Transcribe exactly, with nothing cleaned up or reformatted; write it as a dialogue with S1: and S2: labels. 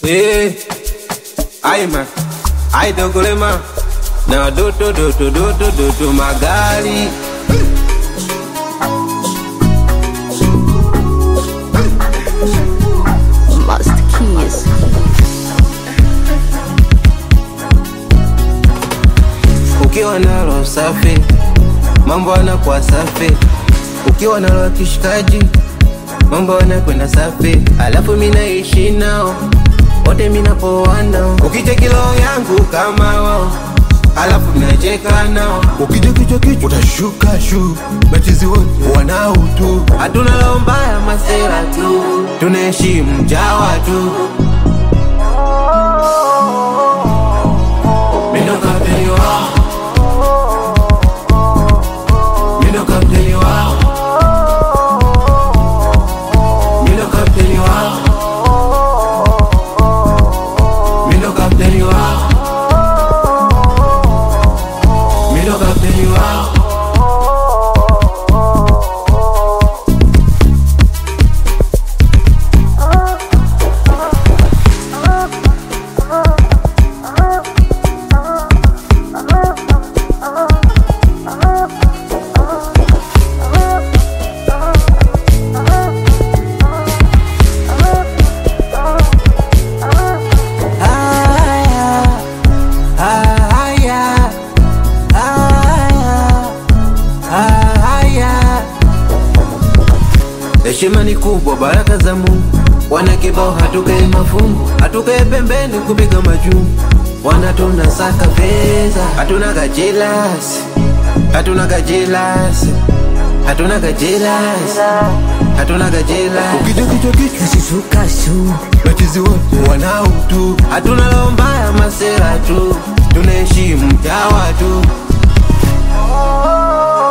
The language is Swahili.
S1: Eh, ai man, ai dogolema. Na do do do do do do do do magali.
S2: Master Keys.
S1: Ukiwa nalo safi, mambo yanakuwa safi. Ukiwa nalo kishikaji, mambo yanakwenda safi. Alafu mimi naishi nao, wote mimi napoa nao. Ukija kilo yangu kama wao, alafu nacheka nao.
S3: Ukija kichwa kichwa utashuka shu. Machizi wote wanao tu.
S1: Hatuna roho mbaya masela tu, tunaheshimu jawa tu. Mindo kapteni wao, mindo kapteni wao, mindo kapteni wao, mindo kapteni wao, mindo kapteni wao. Heshima ni kubwa, baraka za Mungu. Wana kibao hatukae mafungu, hatukae pembeni kupiga majungu. Wana tunasaka pesa, hatuna gajelas, hatuna gajelas, hatuna gajelas, hatuna gajelas.
S3: Ukija kichwa kichwa
S2: Kashishuka shu.
S3: machizi wote wanao tu.
S1: Hatuna roho mbaya masela tu, tunaheshimu jawa tu.